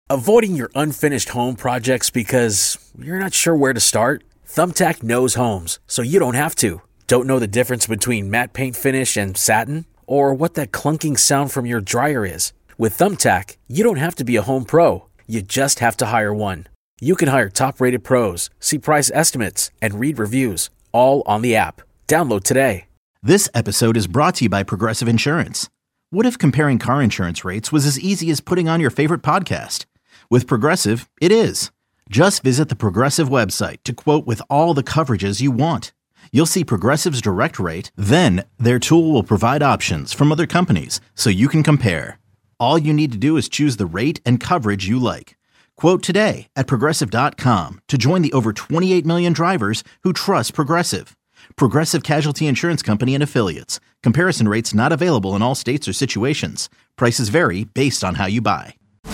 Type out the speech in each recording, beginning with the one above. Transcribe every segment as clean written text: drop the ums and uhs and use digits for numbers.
Avoiding your unfinished home projects because you're not sure where to start? Thumbtack knows homes, so you don't have to. Don't know the difference between matte paint finish and satin? Or what that clunking sound from your dryer is? With Thumbtack, you don't have to be a home pro. You just have to hire one. You can hire top-rated pros, see price estimates, and read reviews, all on the app. Download today. This episode is brought to you by Progressive Insurance. What if comparing car insurance rates was as easy as putting on your favorite podcast? With Progressive, it is. Just visit the Progressive website to quote with all the coverages you want. You'll see Progressive's direct rate, then their tool will provide options from other companies so you can compare. All you need to do is choose the rate and coverage you like. Quote today at Progressive.com to join the over 28 million drivers who trust Progressive. Progressive Casualty Insurance Company and Affiliates. Comparison rates not available in all states or situations. Prices vary based on how you buy.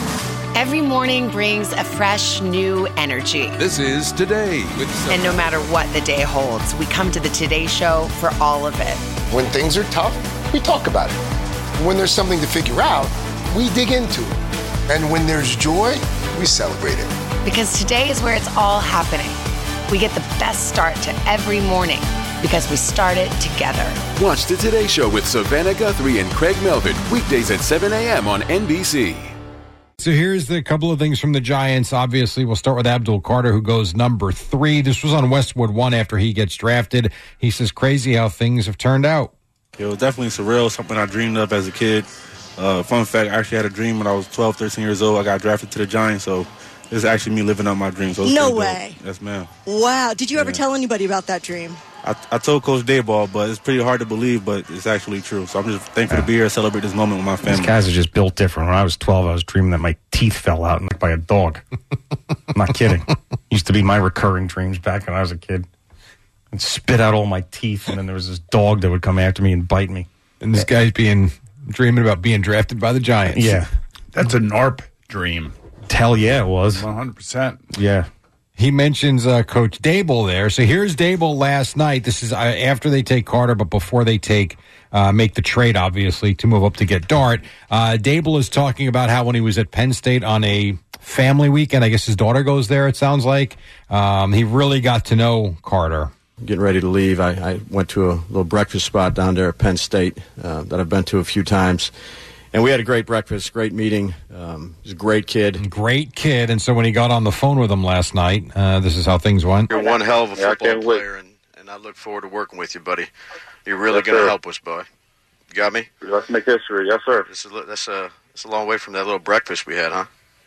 Every morning brings a fresh, new energy. This is Today with Sophie. And no matter what the day holds, we come to the Today Show for all of it. When things are tough, we talk about it. When there's something to figure out, we dig into it. And when there's joy, we celebrate it. Because today is where it's all happening. We get the best start to every morning because we start it together. Watch the Today Show with Savannah Guthrie and Craig Melvin, weekdays at 7 a.m. on NBC. So here's the couple of things from the Giants. Obviously, we'll start with Abdul Carter, who goes number 3. This was on Westwood One after he gets drafted. He says, crazy how things have turned out. It was definitely surreal, something I dreamed of as a kid. Fun fact, I actually had a dream when I was 12, 13 years old. I got drafted to the Giants, so this is actually me living out my dream. So no way. Yes, ma'am. Wow. Did you ever tell anybody about that dream? I told Coach Dayball, but it's pretty hard to believe, but it's actually true. So I'm just thankful to be here and celebrate this moment with my family. These guys are just built different. When I was 12, I was dreaming that my teeth fell out by a dog. I'm not kidding. Used to be my recurring dreams back when I was a kid. And spit out all my teeth, and then there was this dog that would come after me and bite me. And this guy's dreaming about being drafted by the Giants. Yeah. That's a NARP dream. Hell yeah, it was. 100%. Yeah. He mentions Coach Daboll there. So here's Daboll last night. This is after they take Carter, but before they make the trade, obviously, to move up to get Dart. Daboll is talking about how when he was at Penn State on a family weekend, I guess his daughter goes there, it sounds like, he really got to know Carter. Getting ready to leave, I went to a little breakfast spot down there at Penn State that I've been to a few times. And we had a great breakfast, great meeting. He's a great kid. Great kid. And so when he got on the phone with him last night, this is how things went. You're one hell of a football player, and I look forward to working with you, buddy. You're really going to help us, boy. You got me? Let's make history. Yes, sir. That's a long way from that little breakfast we had, huh?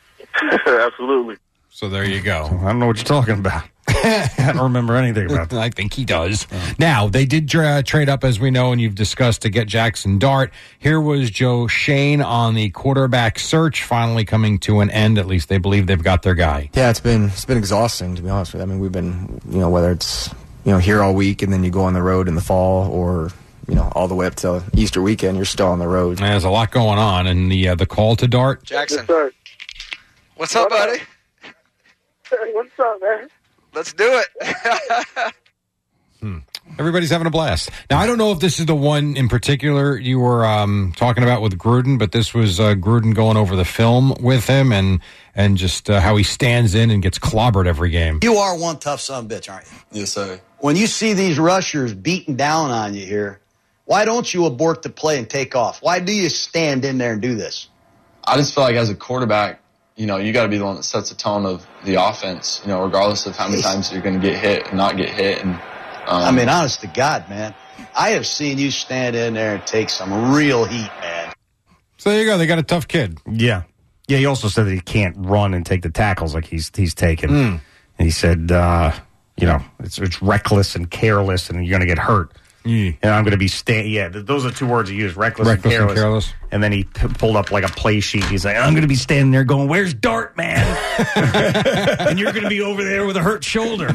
Absolutely. So there you go. I don't know what you're talking about. I don't remember anything about that. I think he does. Now, they did trade up, as we know, and you've discussed, to get Jackson Dart. Here was Joe Schoen on the quarterback search, finally coming to an end. At least they believe they've got their guy. Yeah, it's been exhausting, to be honest with you. I mean, we've been, whether it's, here all week and then you go on the road in the fall or, all the way up to Easter weekend, you're still on the road. There's a lot going on. And the call to Dart. Jackson. Yes, sir. What's up, buddy? What's up, man? Let's do it. Everybody's having a blast. Now, I don't know if this is the one in particular you were talking about with Gruden, but this was Gruden going over the film with him and just how he stands in and gets clobbered every game. You are one tough son of a bitch, aren't you? Yes, sir. When you see these rushers beating down on you here, why don't you abort the play and take off? Why do you stand in there and do this? I just feel like as a quarterback, you got to be the one that sets the tone of the offense, regardless of how many times you're going to get hit and not get hit. And I mean, honest to God, man, I have seen you stand in there and take some real heat, man. So there you go. They got a tough kid. Yeah. Yeah, he also said that he can't run and take the tackles like he's taken. And he said, it's reckless and careless and you're going to get hurt. And I'm going to be those are two words he used, reckless and careless. And then he pulled up like a play sheet. He's like, I'm going to be standing there going, where's Dart, man? And you're going to be over there with a hurt shoulder.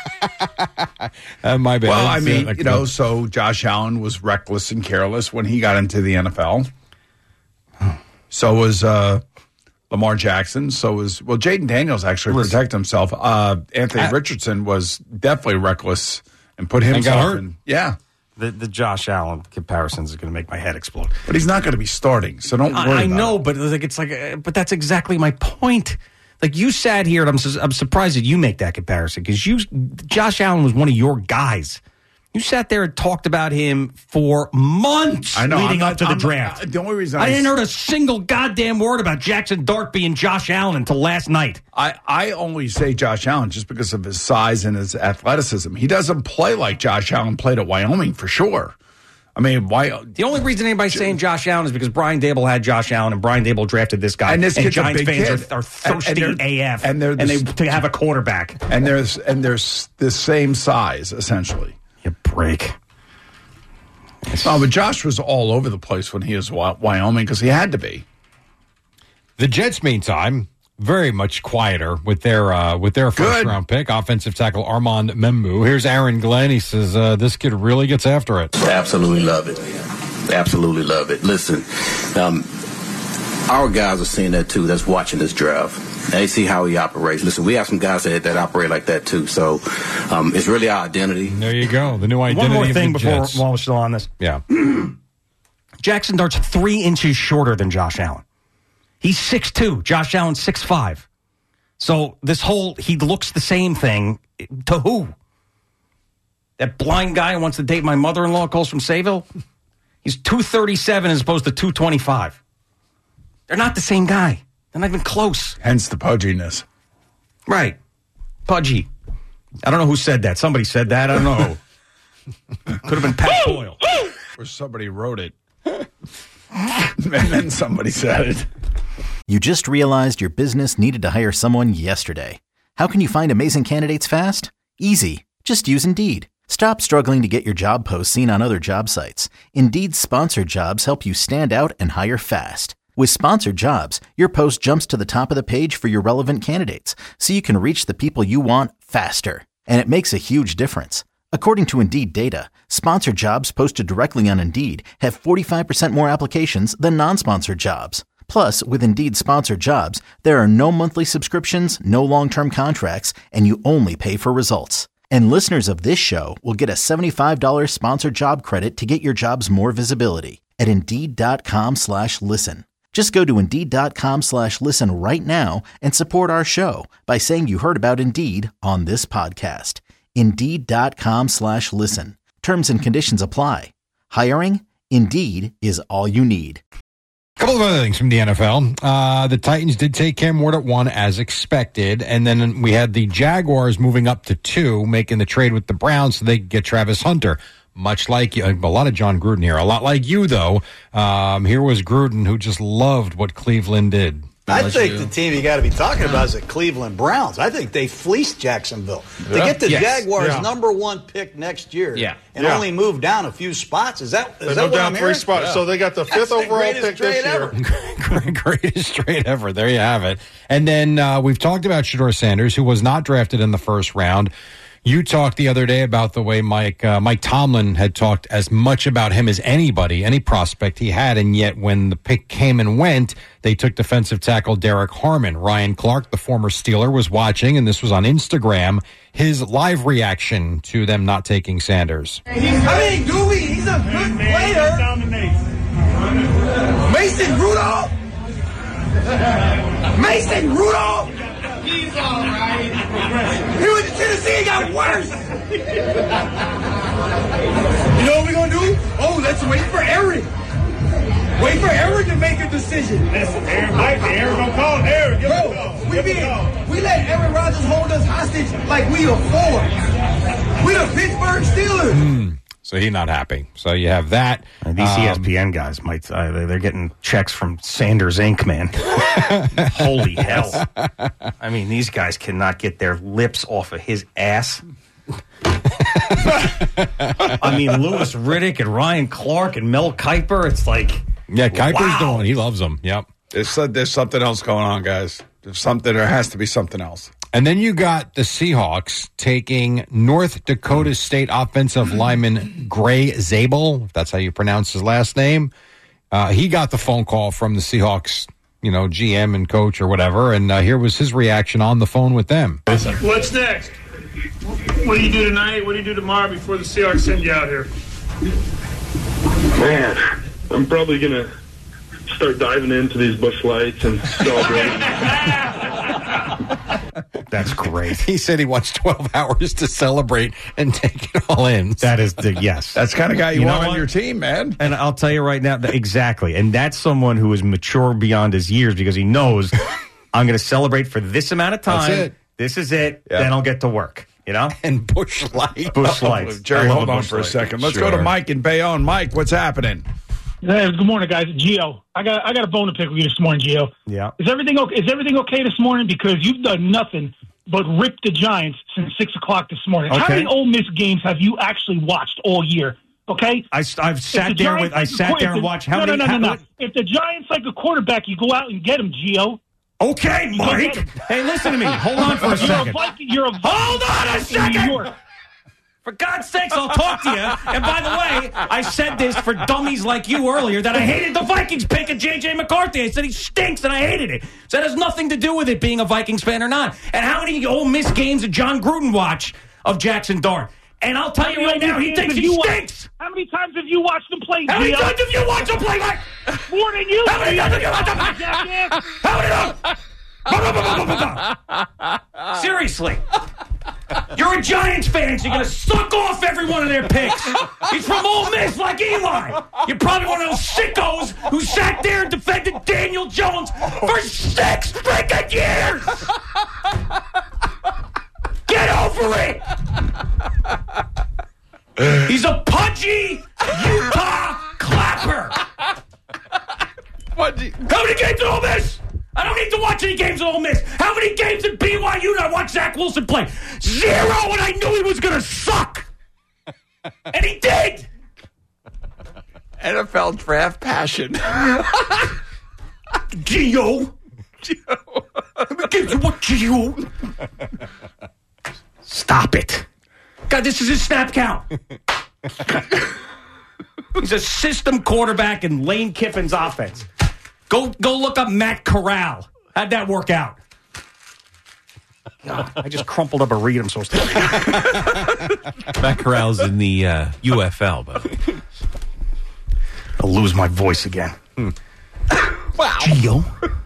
My bad. Well, I mean, so Josh Allen was reckless and careless when he got into the NFL. So was Lamar Jackson. So was, Jaden Daniels actually protected himself. Anthony Richardson was definitely reckless and put himself in. Yeah. The Josh Allen comparisons is going to make my head explode. But he's not going to be starting, so don't worry. I know, but but that's exactly my point. Like, you sat here, and I'm surprised that you make that comparison, because Josh Allen was one of your guys. You sat there and talked about him for months leading up to the draft. The only reason I didn't heard a single goddamn word about Jackson Dart being Josh Allen until last night. I only say Josh Allen just because of his size and his athleticism. He doesn't play like Josh Allen played at Wyoming, for sure. I mean, why? The only reason anybody's saying Josh Allen is because Brian Dable had Josh Allen, and Brian Dable drafted this guy. And this kid's Giants a big fans kid. are thirsty AF, and they have a quarterback. And they're the same size, essentially. You break. Oh, but Josh was all over the place when he was Wyoming, because he had to be. The Jets, meantime, very much quieter with their first-round pick, offensive tackle Armand Membu. Here's Aaron Glenn. He says this kid really gets after it. Absolutely love it. Absolutely love it. Listen, our guys are seeing that, too, that's watching this draft. They see how he operates. Listen, we have some guys that operate like that, too. So it's really our identity. There you go. The new identity. One more thing of the Jets. while we're still on this. Yeah. Jackson Dart's 3 inches shorter than Josh Allen. He's 6'2". Josh Allen's 6'5". So this whole he looks the same thing, to who? That blind guy who wants to date my mother-in-law, calls from Sayville? He's 237 as opposed to 225. They're not the same guy. They're not even close. Hence the pudginess. Right. Pudgy. I don't know who said that. Somebody said that. I don't know who. Could have been Pat Boyle. Or somebody wrote it. And then somebody said it. You just realized your business needed to hire someone yesterday. How can you find amazing candidates fast? Easy. Just use Indeed. Stop struggling to get your job posts seen on other job sites. Indeed's sponsored jobs help you stand out and hire fast. With sponsored jobs, your post jumps to the top of the page for your relevant candidates, so you can reach the people you want faster. And it makes a huge difference. According to Indeed data, sponsored jobs posted directly on Indeed have 45% more applications than non-sponsored jobs. Plus, with Indeed sponsored jobs, there are no monthly subscriptions, no long-term contracts, and you only pay for results. And listeners of this show will get a $75 sponsored job credit to get your jobs more visibility at Indeed.com/listen. Just go to Indeed.com/listen right now and support our show by saying you heard about Indeed on this podcast. Indeed.com/listen. Terms and conditions apply. Hiring? Indeed is all you need. A couple of other things from the NFL. The Titans did take Cam Ward at 1 as expected, and then we had the Jaguars moving up to 2, making the trade with the Browns so they could get Travis Hunter. Much like you, a lot of John Gruden here. A lot like you, though. Here was Gruden, who just loved what Cleveland did. I think the team you got to be talking about is the Cleveland Browns. I think they fleeced Jacksonville. They get the Jaguars' number 1 pick next year and only move down a few spots. Is that what I'm hearing? 3 spots. So they got the 5th overall pick this year. Greatest trade ever. There you have it. And then we've talked about Shedeur Sanders, who was not drafted in the first round. You talked the other day about the way Mike Tomlin had talked as much about him as anybody, any prospect he had, and yet when the pick came and went, they took defensive tackle Derek Harmon. Ryan Clark, the former Steeler, was watching, and this was on Instagram, his live reaction to them not taking Sanders. Dewey, he's a good player. Mason Rudolph? Mason Rudolph? He's all right. He went to Tennessee and got worse. You know what we're going to do? Oh, let's wait for Eric. Wait for Eric to make a decision. Listen, Eric gonna call Eric. We let Aaron Rodgers hold us hostage like we a Ford. We the Pittsburgh Steelers. So he's not happy. So you have that. These ESPN guys might they're getting checks from Sanders Inc., man. Holy hell. I mean, these guys cannot get their lips off of his ass. I mean, Louis Riddick and Ryan Clark and Mel Kiper, it's like... Yeah, Kiper's the one. He loves them. Yep. There's something else going on, guys. There has to be something else. And then you got the Seahawks taking North Dakota State offensive lineman Gray Zabel, if that's how you pronounce his last name. He got the phone call from the Seahawks, GM and coach or whatever, and here was his reaction on the phone with them. What's next? What do you do tonight? What do you do tomorrow before the Seahawks send you out here? Man, I'm probably going to start diving into these Busch Lights and celebrating. That's great. He said he wants 12 hours to celebrate and take it all in. That is yes. That's the kind of guy you want on your team, man. And I'll tell you right now, exactly. And that's someone who is mature beyond his years because he knows I'm going to celebrate for this amount of time. That's it. This is it. Yep. Then I'll get to work. You know? And Busch Lights. Busch Lights. Jerry, hold on for a second. Let's go to Mike in Bayonne. Mike, what's happening? Hey, good morning, guys. Gio, I got a bone to pick with you this morning, Gio. Yeah. Is everything okay? Is everything okay this morning? Because you've done nothing but rip the Giants since 6 o'clock this morning. Okay. How many Ole Miss games have you actually watched all year? Okay, I've sat there and watched how many. No. If the Giants like a quarterback, you go out and get him, Gio. Okay, Mike. Hey, listen to me. Hold on for a second. Hold on a second. For God's sakes, I'll talk to you. And by the way, I said this for dummies like you earlier, that I hated the Vikings pick of J.J. McCarthy. I said he stinks, and I hated it. So that has nothing to do with it being a Vikings fan or not. And how many Ole Miss games did John Gruden watch of Jackson Dart? And I'll tell you right now, he thinks he stinks. How many times have you watched him play? How many times have you watched him play, Mike? More than you. How many times have you watched him play? How many times? Seriously. You're a Giants fan, so you're going to suck off every one of their picks. He's from Ole Miss like Eli. You're probably one of those sickos who sat there and defended Daniel Jones for 6 freaking years. Get over it. He's a pudgy Utah clapper. How many games at Ole Miss? I don't need to watch any games at Ole Miss. How many games at BYU did I watch Zach Wilson play? 0, and I knew he was going to suck. And he did. NFL draft passion. Gio. How many games you watch, Gio? Stop it. God, this is his snap count. He's a system quarterback in Lane Kiffin's offense. Go look up Matt Corral. How'd that work out? God, I just crumpled up a read I'm supposed to read. Matt Corral's in the UFL, but I'll lose my voice again. Wow. Gio.